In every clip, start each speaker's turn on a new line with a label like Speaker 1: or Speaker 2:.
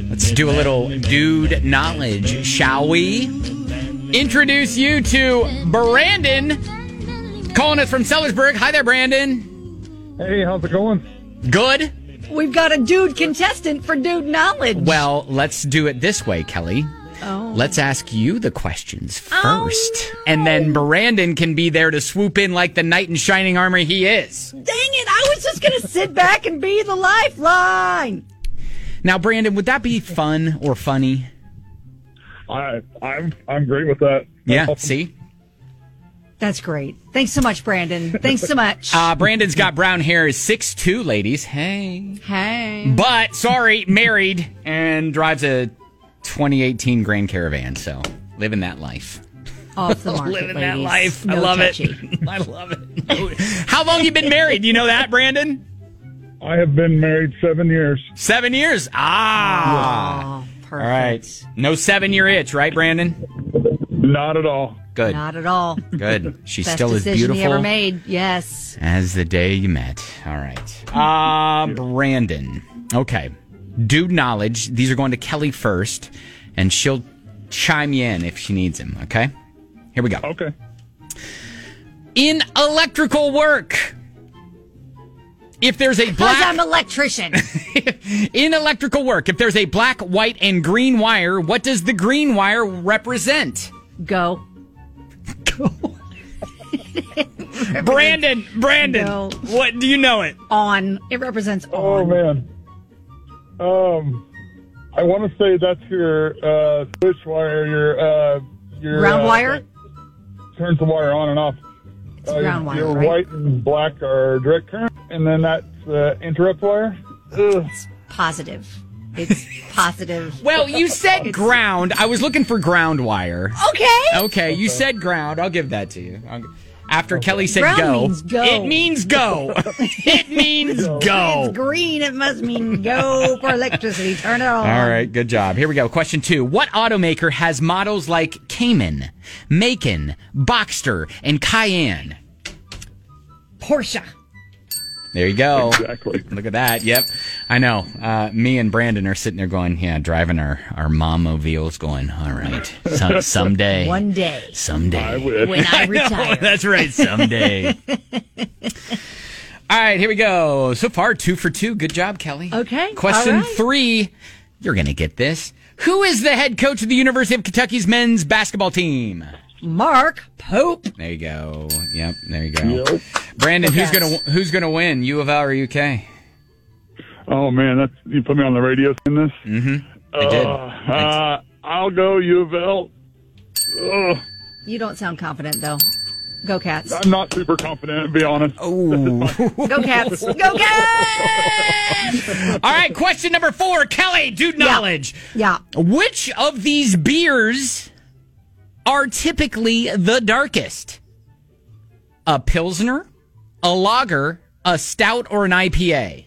Speaker 1: Let's do a little dude knowledge, shall we? Introduce you to Brandon, calling us from Sellersburg. Hi there, Brandon.
Speaker 2: Hey, how's it going?
Speaker 1: Good.
Speaker 3: We've got a dude contestant for dude knowledge.
Speaker 1: Well, let's do it this way, Kelly.
Speaker 3: Oh.
Speaker 1: Let's ask you the questions first. And then Brandon can be there to swoop in like the knight in shining armor he is.
Speaker 3: Dang it, I was just going to sit back and be the lifeline.
Speaker 1: Now, Brandon, would that be fun or funny?
Speaker 2: I'm great with that.
Speaker 1: Yeah,
Speaker 2: Awesome.
Speaker 1: see?
Speaker 3: That's great. Thanks so much, Brandon. Thanks so much.
Speaker 1: Brandon's got brown hair, is 6'2", ladies. Hey.
Speaker 3: Hey.
Speaker 1: But, sorry, married and drives a 2018 Grand Caravan, so living that life.
Speaker 3: Off the market,
Speaker 1: Living
Speaker 3: ladies.
Speaker 1: that life.
Speaker 3: No
Speaker 1: I love
Speaker 3: touchy.
Speaker 1: it. I love it. How long you been married? You know that, Brandon?
Speaker 2: I have been married 7 years.
Speaker 1: 7 years? Ah.
Speaker 3: Oh, perfect.
Speaker 1: All right. No 7-year itch, right, Brandon?
Speaker 2: Not at all.
Speaker 1: Good.
Speaker 3: Not at all.
Speaker 1: Good. She's
Speaker 3: Best
Speaker 1: still as
Speaker 3: decision
Speaker 1: beautiful
Speaker 3: he ever made. Yes.
Speaker 1: as the day you met. All right. Brandon. Okay. Dude knowledge. These are going to Kelly first, and she'll chime you in if she needs him, okay? Here we go.
Speaker 2: Okay.
Speaker 1: In electrical work, if there's a
Speaker 3: Because
Speaker 1: black...
Speaker 3: I'm an electrician.
Speaker 1: In electrical work, if there's a black, white, and green wire, what does the green wire represent?
Speaker 3: Go.
Speaker 1: Brandon,
Speaker 3: No.
Speaker 1: what do you know it?
Speaker 3: On. It represents
Speaker 2: Oh,
Speaker 3: on.
Speaker 2: man. I want to say that's your switch wire, your
Speaker 3: Ground wire?
Speaker 2: turns the wire on and off.
Speaker 3: It's ground wire,
Speaker 2: Your
Speaker 3: right?
Speaker 2: white and black are direct current, and then that's interrupt wire. Ugh.
Speaker 3: Positive. It's positive.
Speaker 1: Well, you said ground. I was looking for ground wire.
Speaker 3: Okay.
Speaker 1: Okay, you said ground. I'll give that to you. After Kelly said
Speaker 3: Ground
Speaker 1: go.
Speaker 3: means go.
Speaker 1: It means go. It means
Speaker 3: It's
Speaker 1: go.
Speaker 3: green. It must mean go for electricity. Turn it on.
Speaker 1: All right, good job. Here we go. Question 2. What automaker has models like Cayman, Macon, Boxster, and Cayenne?
Speaker 3: Porsche.
Speaker 1: There you go.
Speaker 2: Exactly.
Speaker 1: Look at that. Yep. I know. Me and Brandon are sitting there going, yeah, driving our momobiles going, all right. Someday.
Speaker 3: One day.
Speaker 1: Someday.
Speaker 2: I wish.
Speaker 3: When I retire.
Speaker 1: That's right. Someday. All right, here we go. So far, 2 for 2. Good job, Kelly.
Speaker 3: Okay,
Speaker 1: Question
Speaker 3: all right.
Speaker 1: 3. You're going to get this. Who is the head coach of the University of Kentucky's men's basketball team?
Speaker 3: Mark Pope.
Speaker 1: There you go. Yep, there you go.
Speaker 2: Yep.
Speaker 1: Brandon,
Speaker 3: Yes.
Speaker 1: who's gonna win? U of L or UK?
Speaker 2: Oh, man, you put me on the radio in this?
Speaker 1: I did.
Speaker 2: I'll go U of L. Ugh.
Speaker 3: You don't sound confident, though. Go Cats.
Speaker 2: I'm not super confident, to be honest.
Speaker 1: Oh.
Speaker 3: Go Cats. Go Cats.
Speaker 1: All right, question number 4. Kelly, dude knowledge.
Speaker 3: Yeah.
Speaker 1: Which of these beers are typically the darkest? A Pilsner, a lager, a stout, or an IPA?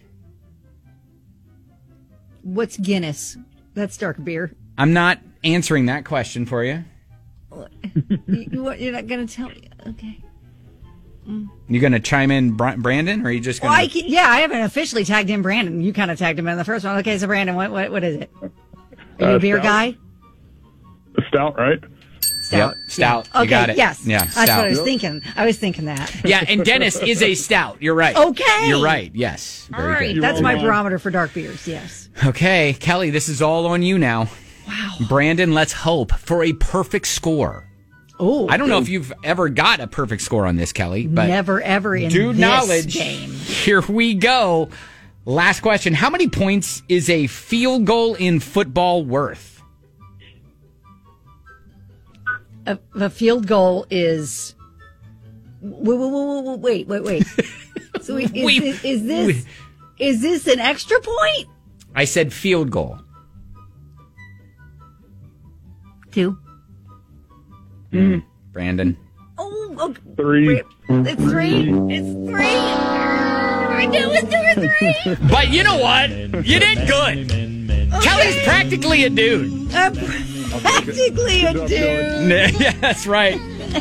Speaker 3: What's Guinness? That's dark beer.
Speaker 1: I'm not answering that question for you.
Speaker 3: You're not going to tell me? Okay.
Speaker 1: You going to chime in, Brandon, or are you just going to...
Speaker 3: I haven't officially tagged in Brandon. You kind of tagged him in the first one. Okay, so Brandon, what is it? Are you a beer
Speaker 2: stout.
Speaker 3: guy?
Speaker 2: Stout, right?
Speaker 1: Yep, stout.
Speaker 3: Yeah.
Speaker 1: You got it.
Speaker 3: Yes.
Speaker 1: Yeah,
Speaker 3: That's what
Speaker 1: stout.
Speaker 3: I was thinking. I was thinking that.
Speaker 1: Yeah, and Dennis is a stout. You're right.
Speaker 3: Okay.
Speaker 1: You're right. Yes.
Speaker 3: All
Speaker 1: Very
Speaker 3: right.
Speaker 1: good.
Speaker 3: That's my
Speaker 2: wrong.
Speaker 3: barometer for dark beers. Yes.
Speaker 1: Okay, Kelly, this is all on you now.
Speaker 3: Wow.
Speaker 1: Brandon, let's hope for a perfect score.
Speaker 3: Oh.
Speaker 1: I don't know if you've ever got a perfect score on this, Kelly, but
Speaker 3: Never, ever in
Speaker 1: dude
Speaker 3: this
Speaker 1: knowledge.
Speaker 3: game.
Speaker 1: Here we go. Last question. How many points is a field goal in football worth?
Speaker 3: A field goal is... Wait. So is this an extra point?
Speaker 1: I said field goal.
Speaker 3: 2.
Speaker 1: Brandon.
Speaker 3: Oh, okay.
Speaker 2: 3.
Speaker 3: It's 3. It's 3. I knew it was 3.
Speaker 1: But you know what? You did good. Kelly's practically a dude.
Speaker 3: Practically a dude.
Speaker 1: Yeah, that's right.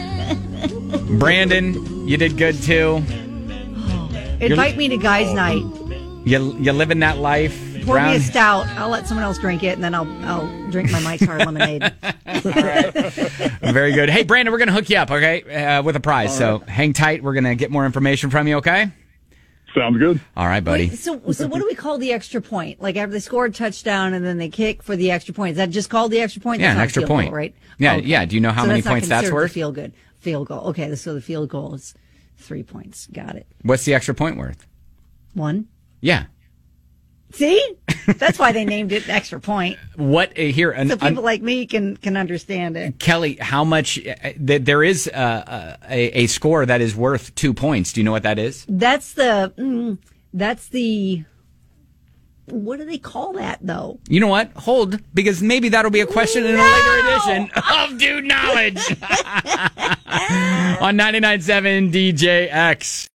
Speaker 1: Brandon, you did good too.
Speaker 3: Invite me to guys' night.
Speaker 1: You living that life.
Speaker 3: Pour me
Speaker 1: Brown.
Speaker 3: a stout. I'll let someone else drink it, and then I'll drink my Mike's Hard Lemonade.
Speaker 1: Very good. Hey, Brandon, we're going to hook you up, okay, with a prize. So hang tight. We're going to get more information from you, okay?
Speaker 2: Sounds good.
Speaker 1: All right, buddy.
Speaker 3: Wait, so what do we call the extra point? Like after they score a touchdown and then they kick for the extra point. Is that just called the extra point?
Speaker 1: Yeah,
Speaker 3: That's
Speaker 1: an
Speaker 3: not a
Speaker 1: extra
Speaker 3: field
Speaker 1: point.
Speaker 3: goal, right?
Speaker 1: Yeah,
Speaker 3: Okay.
Speaker 1: yeah. Do you know how
Speaker 3: So
Speaker 1: many
Speaker 3: that's not
Speaker 1: points that's
Speaker 3: considered
Speaker 1: worth?
Speaker 3: Field goal. Okay, so the field goal is 3 points. Got it.
Speaker 1: What's the extra point worth?
Speaker 3: 1.
Speaker 1: Yeah.
Speaker 3: See? That's why they named it extra point.
Speaker 1: What here?
Speaker 3: So people like me can understand it.
Speaker 1: Kelly, how much? There is a score that is worth 2 points. Do you know what that is?
Speaker 3: That's the what do they call that though?
Speaker 1: You know what? Hold, because maybe that'll be a question in a later edition of Dude Knowledge on 99.7 DJX.